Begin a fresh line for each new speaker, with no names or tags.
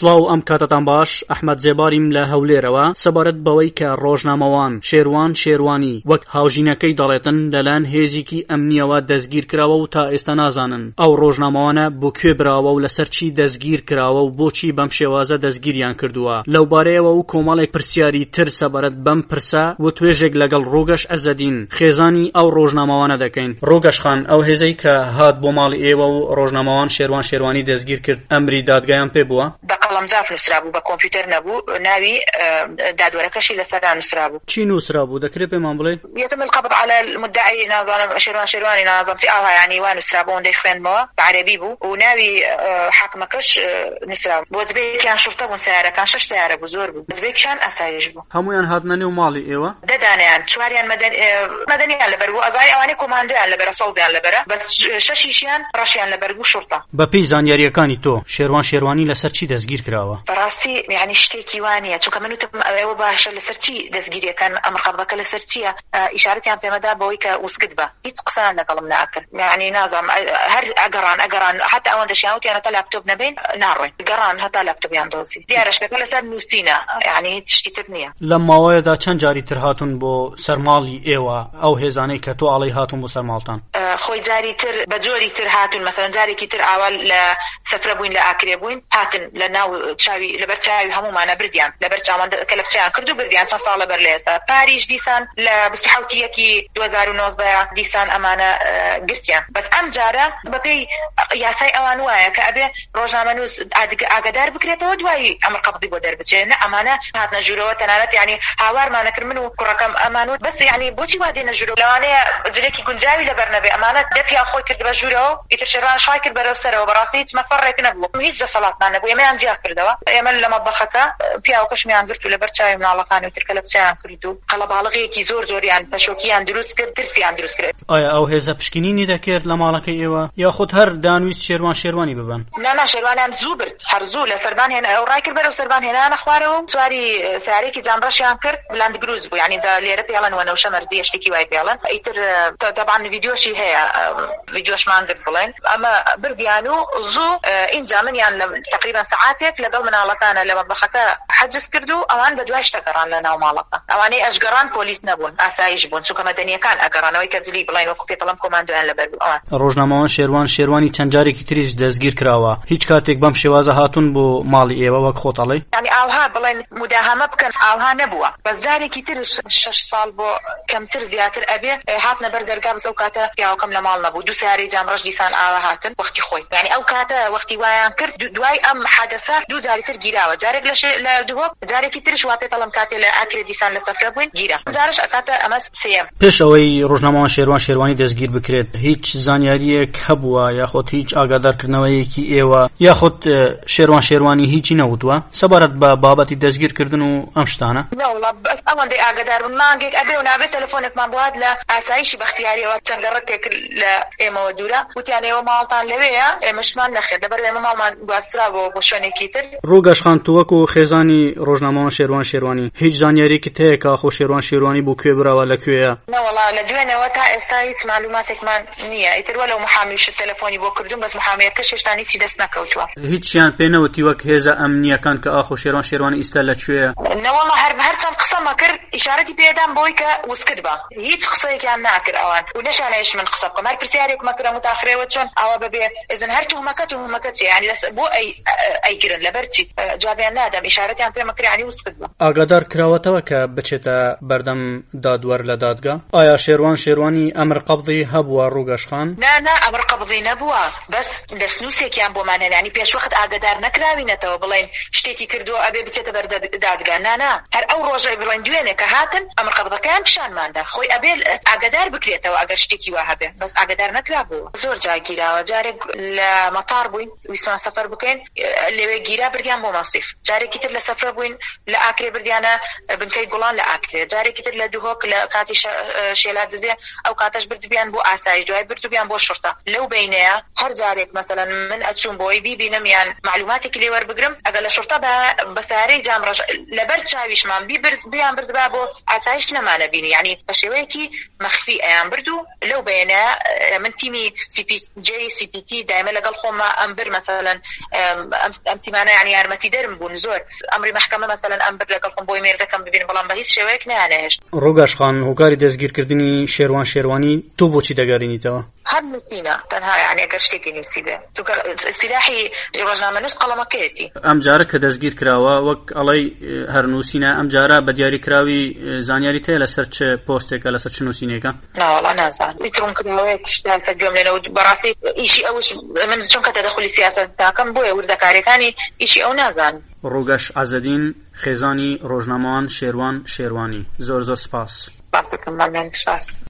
سڵاو ئەم کاتتان باش ئەحمەد جێباریم لە هەولێرەوە سەبارەت بەوەی کە ڕۆژنامەوان شێروان شێروانی وەک هاوژینەکەی دەڵێتن لەلایەن هێزێکی ئەمنیەوە دەستگیر کراوە و تا ئێستا نازانن ئەو ڕۆژنامەوانە بۆ کوێ براوە و لەسەر چی دەستگیر کراوە و بۆچی بەم شێوازە دەستگیریان کردووە. لەو بارەیەوە و کۆمەڵێک پرسیاری تر سەبارەت بەم پرسە و توێژێک لەگەڵ ڕۆگەش ئەزەدین خێزانی ئەو ڕۆژنامەوانە دەکەین. ڕۆگەش خان، ئەو هێزەی کە هات بۆ ماڵی ئێوە و ڕۆژنامەوان شێروان شێروانی دەستگیر کرد ئەمری دادگایان پێ بووە؟
بەقەڵەمجاف نووسرا بوو، بە کۆمپیوتەر نەبوو، ناوی دادوەرەکەشی لەسەردا نووسرا بوو.
چی نووسرا بوو دەکرێت پێمان بڵێ؟
يتم القبض على المدعي نازانم شێروان شێروانی نازانتی ئاها یعنی وان نووسرا بوو ئەوەندەی خوێنمەوە بەعەرەبی بوو و ناوی حاکمەکەش نووسرا بوو. بۆ دەبێتیان شوفتە بوون، سیارەکان 6 سیارە بوو، زۆر بوو، دەبێتیان ئاسایش بوو.
هەموویان هاتنە نێو ماڵی ئێوە؟
دەدانیان چواریان مەدەنیان لەبەر بوو، ئەزای ئەوانەی کۆماندۆیان لەبەرە، سەوزیان لەبەرە، بەس 6یان ڕەشیان لەبەر بوو شوڕتە.
بەپێی زانیاریەکانی تۆ شێروان شێروانی لەسەر چی دەستگیر کراوە؟
بەڕاستی یعنی شتێکی وانە، چونکە من وتم ئەوە باشە لەسەر چی دەستگیریەکان ئەمر قەبضەکە لەسەر چییە؟ ئیشارەتیان پێمەدا بەوەی کە وسکت بە هیچ قسەیان لەگەڵم ناکرد، یعنی نازانم هەر ئەگەڕان حتا ئەوەن دەشیانوتیان هەتا لاپتۆپ نەبین ناڕۆین، گەڕان هەتا لاپتۆپیان دۆزی، دیارەشەکە لەسەر نووسینە، یعنی هیچ شتی تر نییە.
لەم ماوەیەدا چەند جاری تر هاتون بۆ سەرماڵی ئێوە ئەو هێزانەی کە تۆ ئاڵی هاتون بۆ سەرماڵتان؟
خۆی جاری تر بە جۆری تر هاتون، مەسەڵەن جارێکی تر ئاوا لە سەفرە بووین، لە ئاکرێ بووین، هاتن لە ناو چاوی لەبەر چاوی هەمومانە بردیان، لەبەر چاوان کە لە بچیان کرد و بردیان چەند ساڵ لەبەر لە ئێستا. پاریش دیسان لە 27 2019 دیسان ئەمانە گرتیان. بەس ئەم جارە بەپێی یاسای ئەوان وایە کە ئەبێ ڕۆژنامەنووس ئاگادار بکرێتەوە دوایی ئەمر قەبضی بۆ دەربچێت. نە ئەمانە هاتنە ژوورەوە، تەنانەت یعنی هاوارمانە کرد من و کوڕەکەم ئەمانوت، بەس یعنی بۆچی وا دێنە ژوورەوە؟ لەوانەیە جلێکی گونجاوی لەبەر نەبێ، ئەمانە دەپیا خۆی کرد بە ژوورەوە، ئیتر شێروان شای کرد بەرەو سەرەوە. بەڕاستی هیچ مەفەڕێک نەبوو، هیچ دەسەڵاتمان نەبوو، ئێمەیان جیا کردەوە. ئێمە لە مەطبەخەکە پیاوەکەشمیان گرت و لەبەر چاوی مناڵەکانی و ترکە لە بچیان کرد و قەڵەباڵغەیەکی زۆریان پەشۆکیان دروست کرد، ترسیان دروست کرد.
ئایا ئەو هێزە پشکنینی دەکرد لە ماڵەکەی ئێوە یا خۆت هەر دانویست شێروان شێروانی ببن؟
نا شێروانیان زوو برد، هەر زوو لە سەربان هێنا، ئەو ڕای کرد بەرەو سەربان هێنانە خوارەوە، سواری سیارێکی جانڕەشیان کرد، لاند گروز بوو، یعنی لێرە پێڵەن وەنەوشە مەردی شتێکی وای پێڵەن. ئیتر طبعا ڤیدیۆشی هەیە، ڤیدیۆشمان گرت بڵێن، ئەمە بردیان و زوو اینجا منیان تقریبا ساعاتێک لەگەڵ مناڵەکانە لە مەطبەخەکە حەجز کرد و ئەوان بە دوای شتەگەڕان لە ناو ماڵەکە. ئەوانەی ئەشگەڕان پۆلیس نەبوون، ئاسایش بوون، چونکە مەدەنیەکان ئەگەڕانەوەی کە جلی بڵێن وەکو پێڵەم کۆماندۆیان لەبەر بوو.
ڕۆژنامەوان شێروان شێروانی چەند جارێکی تریش دەستگیر کراوە، هیچ کاتێک بەم شێوازە هاتون بۆ ماڵی ئێوە وەک خۆتەڵێ؟
یعنی ئاوها بڵێن مداهەمە بکەن، ئاوها نەبووە، بەس جارێکی ترش 6 ساڵ بۆ کەمتر زیاتر ئەبێ هاتنە بەر دەرگا، بەس ئەو کاتە پیاوەکەم لە ماڵ نەبوو، دوو سیارەی جامڕەش دیسان ئاوا هاتن وەختی خۆی، یعنی ئەو کاتە وەختی وایان کرد دوای ئەم حادثە دوو جاری تر گیراوە، جارێک لە دووهۆک، جارێکی ترش وا پێتەڵم کاتێ لە ئاکرێ دیسان لە سەفرە بووین گیرا، جارش ئەکاتە ئەمە سێم.
پێش ئەوەی ڕۆژنامەوان شێروان شێروانی دەستگیر بکرێت هیچ زانیاریەک هەبووە یاخۆت هیچ ئاگادارکردنەوەیەکی ئێوە یاخۆت شێروان شێروانی هیچی نەوتووە سەبارەت بە بابەتی دەستگیرکردن و ئەم شتانە؟
نەوەڵا ئەوەندەی ئاگادار بوون، مانگێک ئەبێ و نابێت تەلەفۆنێکمان بوات لە ئاسایشی بەختیاریەوە چەند ڕەتێک لە ئێمەوە دوورە، وتیان ئێوە ماڵتان لەوەیە، ئێمەشمان نەخێت، لەبەر ئێمە ماڵمان گواستراوە بۆ شوێنێکی تر.
ڕۆگەش خان، تۆ وەکو خێزانی ڕۆژنامەوان شێروان شێروانی هیچ زانیاریەکت هەیە کە خۆ شێروان شێروانی بۆ کوێ براوە لەکوێیە؟
نەوەڵا لە دوێنەوە تا ئێستا هیچ معلوماتێکمان نییە، ئیتر وەلەو محامیش تەلەفۆنی بۆ کردوم، بەس محامیەکەش هێشتا هیچی دەست نەکەوتووە.
هیچیان پێ نەوتی وەک هێزە ئەمنیەکان کە ئاخۆ شێروان شێروانی ئیستا لەکوێیە؟
نەوەڵا هەرچەند قسەمە کرد ئیشارەتی پێدام بۆی کە وسکت بە، هیچ قسەیەکیان ناکرد ئەوان و نەشانەیەش من قسە بکەم، هەر پرسیارێکمە کردم متاخرەوە چۆن ئەوە بەبێ ئێزن هەر تهمەکە چی، یعنی بۆ ئەیگرن لەبەر چی؟ جوابیان نادەم، ئیشارەتیان پێمە کرد یعنی وسکت بە. ئاگادار
کراوەتەوە کە بچێتە بەردەم دادوەر لە دادگا؟ ئایا شێروان شێروانی ئەمر قەبضی هەبووە ڕۆگەش خان؟
نا ئەمر قەبضی نەبووە، بەس لە سنووسێکیان بۆمان هێنا، یعنی پێش وەخت ئاگادار نەکراوینەتەوە بڵێن شتێکی کردووە ئەبێ بچێتە بەر دادگا. نا هەر ئەو ڕۆژەی بڵێن دوێنێ کە هاتن ئەمر قەبضەکەیان پیشانماندا، خۆی ئەبێ ئاگادار بکرێتەوە ئەگەر شتێکی وا هەبێ، بەس ئاگادار نەکرابووە. زۆر جا گیراوە، جارێک لە مەتار بووین ویسمان سەفەر بکەین، لەوێ گیرا بردیان بۆ مەسیف، جارێکی تر لە سەفرە بووین لە ئاکرێ بردیانە بنکەی گوڵان لە ئاکرێ، جارێکی تر لە دووهۆک لە کاتی شێلا دزێ ئەو کاتەش بردبیان بۆ ئاسایش، دوای بردبیان بۆ شورتە. لەو بینەیە هەر جارێک مەسەلەن من ئەچوون بۆی بیبینم یان معلوماتێکی لێ وەربگرم، ئەگەر لە شورتە بە سارەی جامڕەش لەبەر چاویشمان بیان بردبا بۆ ئاسایش نەمانە بینی، یعنی بە شێوەیەکی مەخفی ئەیان برد و لەو بینە وایە من تیمی CPT دائما لەگەڵ خۆمە ئەمبر مثلا ئەم تیمانە یعنی یارمەتی دەرم بوون زۆر ئەمری محکەمە مثلا ئەمبر لەگەڵ خۆم بۆی مێر دەکەم ببین بەڵام بە هیچ شێوەیەک نانێش.
ڕۆگاش خان هۆکاری دەستگیرکردنی شێروان شێروانی تۆ بۆچی دەگەڕێنیتەوە؟
هەر نووسینە تەنها یعنی ئەگەر شتێکی نووسی بێ سلاحی ڕۆژنامەنووس قەڵەمەکەیەتی. ئەم
جارە کە دەستگیر کراوە وەک ئەڵەی هەر نووسینە ئەم جارە بە دیاریکراوی زانیاری تەیە لەسەر چ پۆستێکە لەسەر چ نووسینێکە؟
ناوەڵا نازان ویتڕۆم کراوەیە شتان سەرگەم لێنەوە بەڕاستی ئیشی ئەوش من چونکە تەدەخلی سیاسەت تاکەم بۆیە وردەکاریەکانی ئیشی ئەو نازان.
ڕۆگەش عەزەدین خێزانی ڕۆژنامەوان شێروان شێروانی زۆر سپاس.
باسەکەم ماڵیان سپاس.